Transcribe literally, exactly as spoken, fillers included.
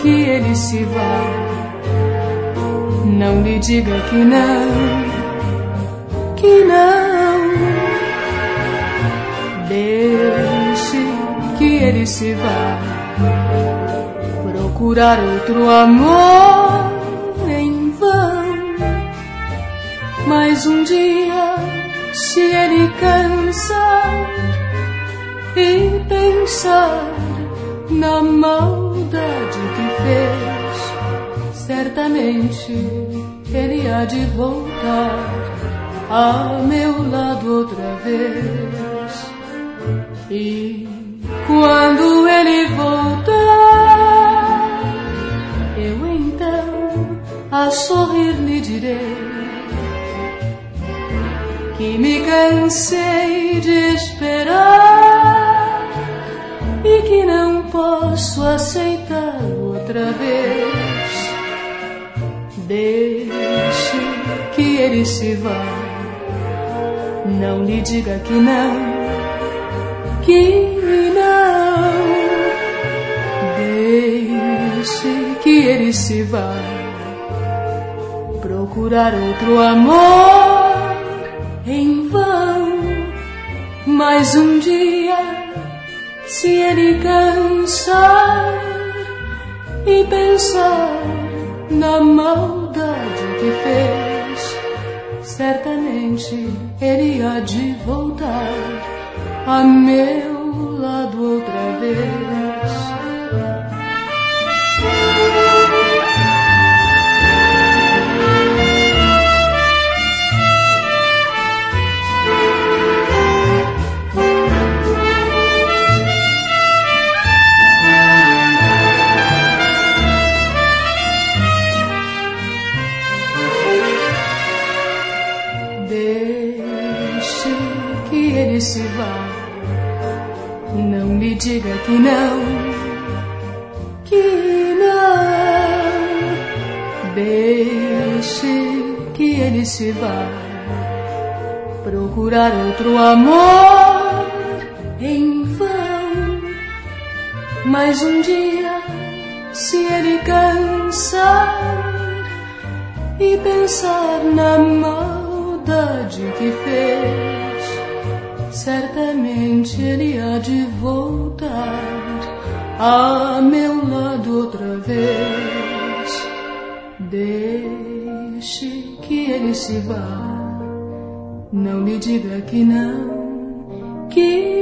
que ele se vá. Não lhe diga que não, que não. Deixe que ele se vá procurar outro amor em vão. Mas um dia, se ele cansar e pensar na maldade que fez, certamente ele há de voltar a meu lado outra vez. E quando ele voltar, eu então a sorrir lhe direi que me cansei de esperar e que não posso aceitá-lo outra vez. Deixe que ele se vá, não lhe diga que não, que não. Deixe que ele se vá procurar outro amor em vão. Mas um dia, se ele cansar e pensar na maldade que fez, certamente ele há de voltar a meu lado outra vez. Deixe que ele se vá, não lhe diga que não, que não. Deixe que ele se vá procurar outro amor em vão. Mas um dia, se ele cansar e pensar na maldade que fez, certamente ele há de voltar a meu lado outra vez. Deixe que ele se vá, não lhe diga que não, que